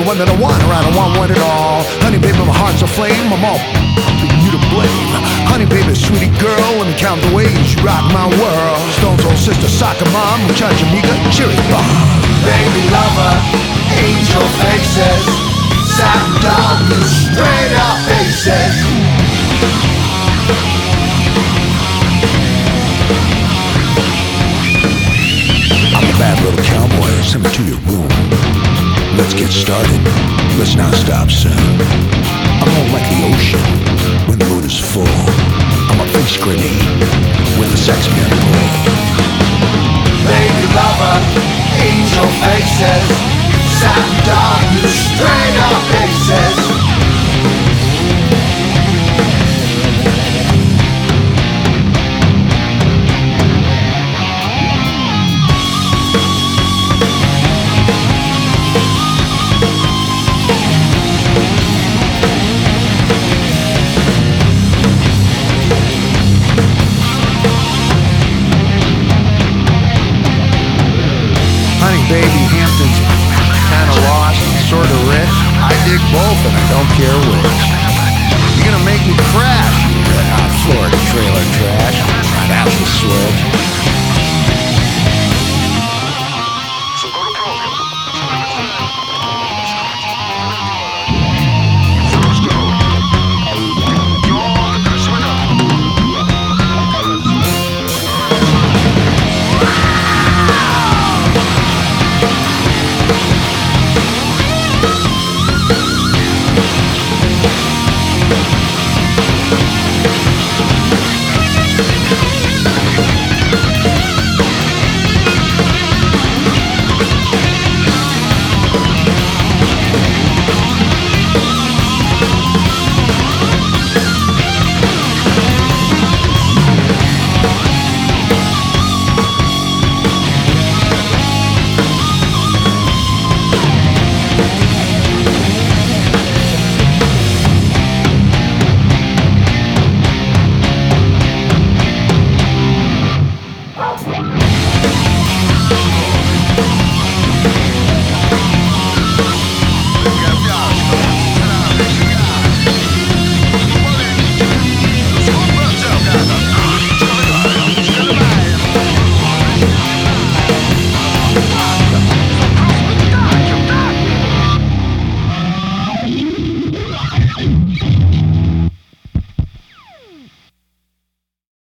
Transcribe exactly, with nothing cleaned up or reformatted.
the one that I want, or I don't want one at all. Honey baby, my heart's aflame, I'm all you to blame. Honey baby, sweetie girl, let me count the ways you rock my world. Stone's old sister, soccer mom, muchacha amiga, cherry bomb. Baby lover, angel faces, satin dog, blue straight up faces. I'm a bad little cowboy, send me to your room. Let's get started, let's not stop soon. I'm more like the ocean when the moon is full. I'm a face grenade when the sex men pull. Baby lover, angel faces, satin dog, blue straight up faces. Baby, Hampton's kinda lost, sorta rich. I dig both and I don't care which. You're gonna make me cry.